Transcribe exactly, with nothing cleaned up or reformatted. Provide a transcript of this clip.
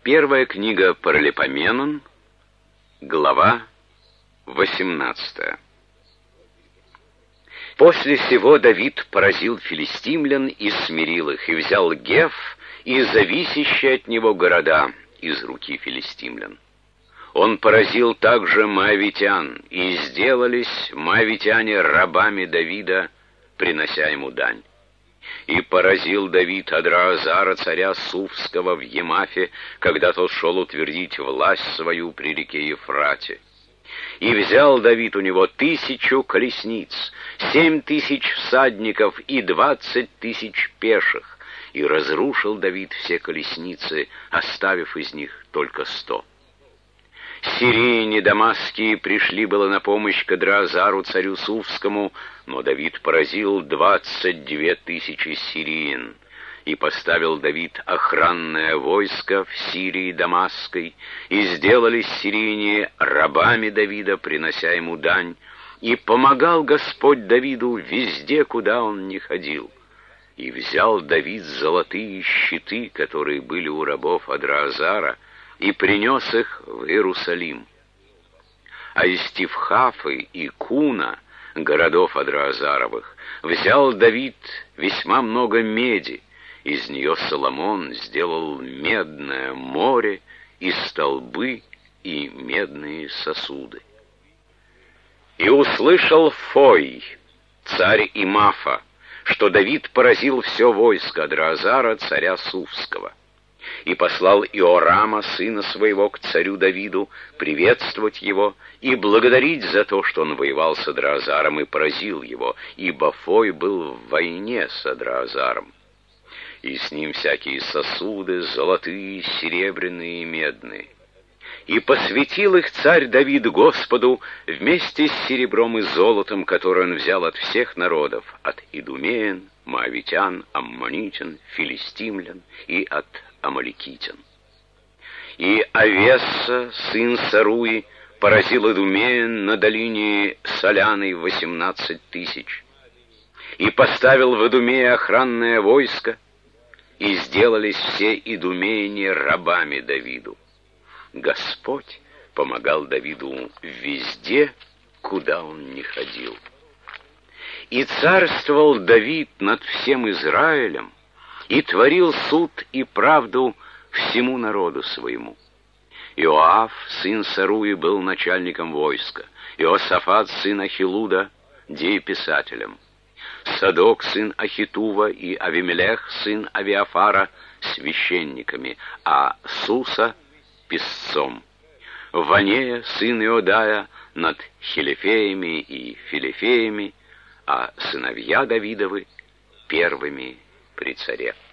Первая книга Паралипоменон, глава восемнадцатая. После сего Давид поразил филистимлян и смирил их, и взял Геф и зависящие от него города из руки филистимлян. Он поразил также моавитян, и сделались моавитяне рабами Давида, принося ему дань. И поразил Давид Адраазара, царя Суфского, в Емафе, когда тот шел утвердить власть свою при реке Ефрате. И взял Давид у него тысячу колесниц, семь тысяч всадников и двадцать тысяч пеших, и разрушил Давид все колесницы, оставив из них только сто. Сирийне дамасские пришли было на помощь к Адраазару, царю Суфскому, но Давид поразил двадцать две тысячи сириен. И поставил Давид охранное войско в Сирии Дамасской, и сделались сирийне рабами Давида, принося ему дань, и помогал Господь Давиду везде, куда он ни ходил. И взял Давид золотые щиты, которые были у рабов Адраазара, и принес их в Иерусалим. А из Тифхафы и Куна, городов Адраазаровых, взял Давид весьма много меди. Из нее Соломон сделал медное море и столбы и медные сосуды. И услышал Фой, царь Имафа, что Давид поразил все войско Адраазара, царя Суфского. И послал Иорама, сына своего, к царю Давиду, приветствовать его и благодарить за то, что он воевал с Адраазаром и поразил его, ибо Фой был в войне с Адраазаром. И с ним всякие сосуды, золотые, серебряные и медные. И посвятил их царь Давид Господу вместе с серебром и золотом, которое он взял от всех народов, от идумеян, моавитян, аммонитян, филистимлян и от амаликитян. И Авесса, сын Саруи, поразил идумеян на долине Соляной восемнадцать тысяч. И поставил в Идумее охранное войско, и сделались все идумеяне рабами Давиду. Господь помогал Давиду везде, куда он ни ходил. И царствовал Давид над всем Израилем, и творил суд и правду всему народу своему. Иоав, сын Саруи, был начальником войска, Иосафат, сын Ахилуда, дееписателем, Садок, сын Ахитува, и Авимелех, сын Авиафара, священниками, а Суса — писцом, Ванея, сын Иодая, над Хилифеями и Филифеями, а сыновья Давидовы — первыми при царе.